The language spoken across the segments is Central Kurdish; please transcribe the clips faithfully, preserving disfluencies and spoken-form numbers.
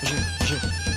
جي جي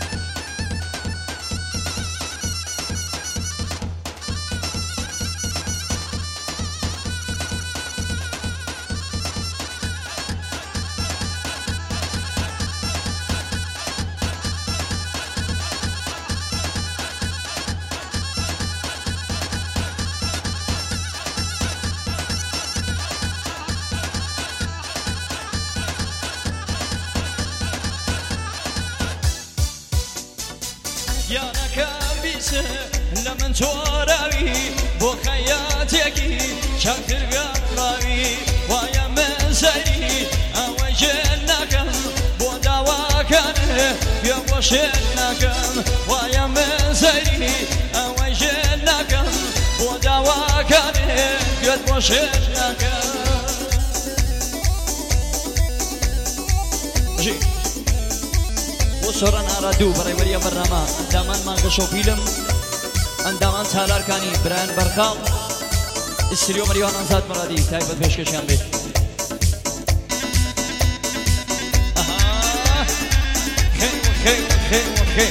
یانەکەم بیسە لە من تۆراوی بۆ خەیاتێکی چاکترگەم ڕاوی وایە من سەری ئەوەی ژێر ناکەم بۆ داواکانە بێ بۆ شێر ناکەم وایە من سەری ئەوەی ژێر ناکەم بۆ داواکانە بێت بۆ شێر ناکەم سۆران ئارادوو بەڕێوەریە بەرنامە ئەندامان مانگەشە و فیلم ئەندامان چالارکانی برایان بەرخاڵ ئیستریۆ مەریوان ئەنزاد مەرادی تایبەت پێشکەشیان بێت خێ خێ خێ خێ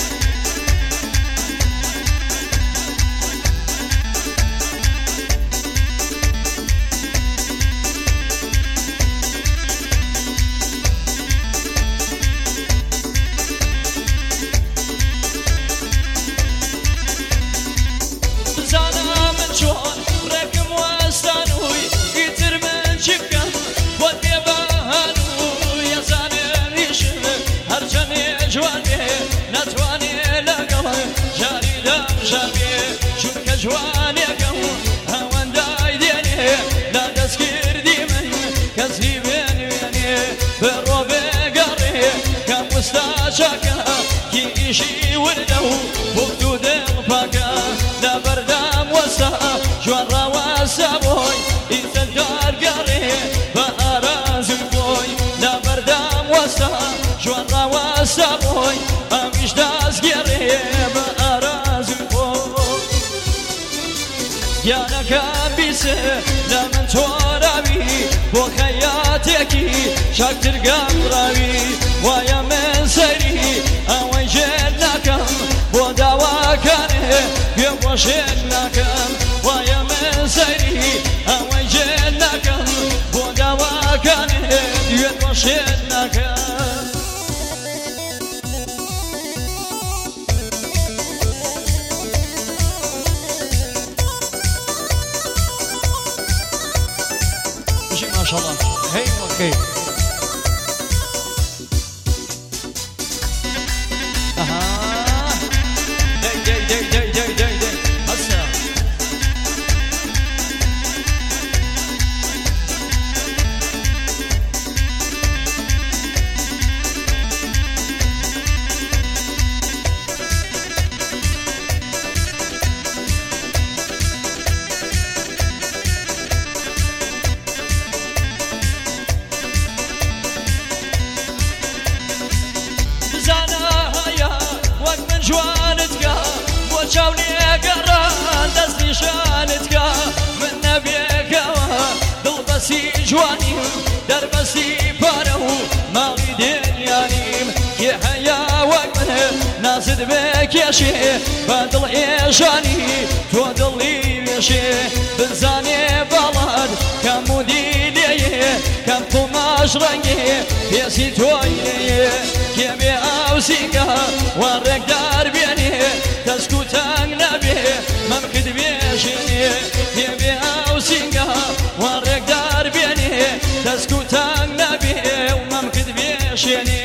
جوانێکم هەوەندای دێنێ لا دەستکردی من کەسی بێنوێنێ بەڕۆ بێگەڕێ کە مستاچەکە کی ئیشی وردە و بوت و دڵپاکە لە بەردام وەستا جوان ڕاوەستا بۆی ئیتر دارگەڕێ بە ئارازوی بۆی لە بەردام وەستا جوان ڕاوەستا بۆی ئەمیش دەستگێڕێ بە ئارازوی بۆی یانەکەم بیسە لە من تۆراوی بۆ خەیاتێکی چاکترگەم ڕاوی وایە من سەری ئەوەی ژێر ناکەم بۆ داواکانێ پێ بۆ شێر ناکەم وایە من سەری ئەوەی ژێر ناکەم بۆ داواکانێ پێ بۆ شێر ناکەم ماشاءالله هي اوكي اها داي داي داي داي داي داي داي هسه جوانتکە بۆ چاو لێگەڕان دەست نیشانتکە من نەبێکەوە دڵبەسی جوانیم دەربەسی پارە و ماڵی دێنیانیم کێ هەیە وەک من نازت بێکێشێ بە دڵ ئێژانی تۆ دڵی وێشێ بزانێ باڵات کەم و دیلێیە کەم قوماش ڕەنگێ پێسی تۆی لێیە کێمێ ئاوسینگە وان ڕێکدار بێنێ دەست و تەنگ نەبێ مەمکرد بێژێنێ کێمێ ئاوسینگە وان ڕێکدار بێنێ دەست و تەنگ نەبێ و مەمکرد بێژێنێ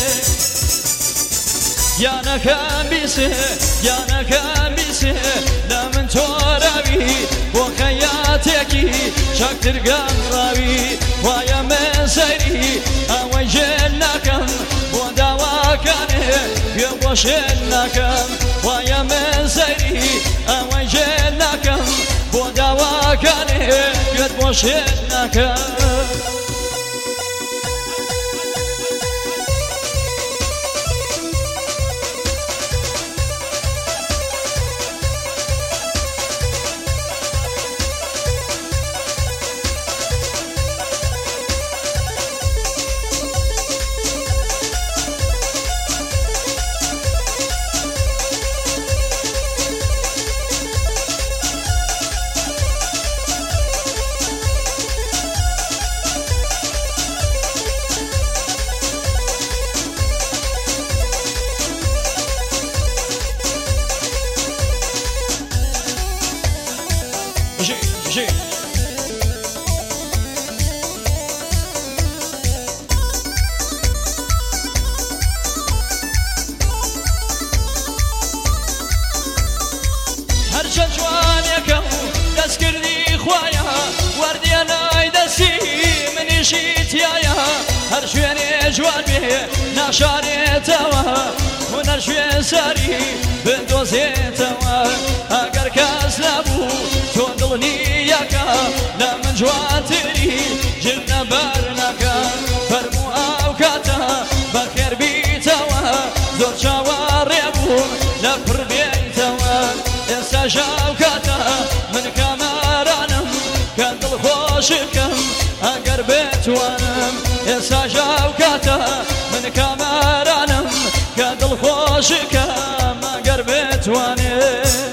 یانەکەم بیسێ یانەکەم بیسێ لە من تۆراوی بۆ خەیاتێکی چاکترگەم ڕاوی وایە من سەری ئەوەی ژێر ناکەم بۆ داواکانێ پێ بۆ شێر ناکەم وایە من سەری ئەوەی ژێر ناکەم بۆ داواکانێ پێت بۆ شێر ناکەم باشی هەرچەند جوانێکە و دەستکردی خوایە وەردیە لای دەستی منیشی تایە هەر شوێنێ جوان بێ ناشارێتەوە هونەر شوێن سەری بندۆزێتەوە ئەگەر کەس نەبوو تۆ دڵنیەکە لە من جوانتری ژر نەبەر نەکە فەرموو ئەو کاتە بەخێر بیتەوە زۆر چاوەڕێ بووم لە پڕ بێیتەوە ئێستا ژاو کاتە من کامەرانم کە دڵخۆشکەم ئەگەر بتوانم ئێستا ژاو کاتە من کامەرانم کە دڵخۆشکەم ئەگەر بتوانم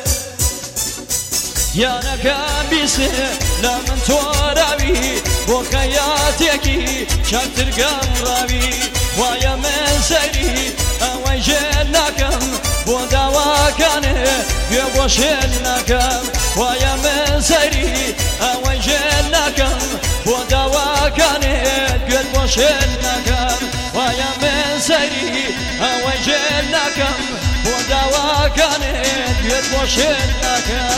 یانەکەم بیسێ لە من تۆراوی بۆ خەیاتێکی چاکترگەم ڕاوی وایە من سەری ئەوەی ژێر ناکەم بۆ داواکانێ گوێ بۆ شێر ناکەم وایە من سەری ئەوەی ژێر ناکەم بۆ داواکانێ گوێ بۆ شێر ناکەم وایە من سەری ئەوەی ژێر ناکەم بۆ داواکانێ گوێ بۆ شێر ناکەم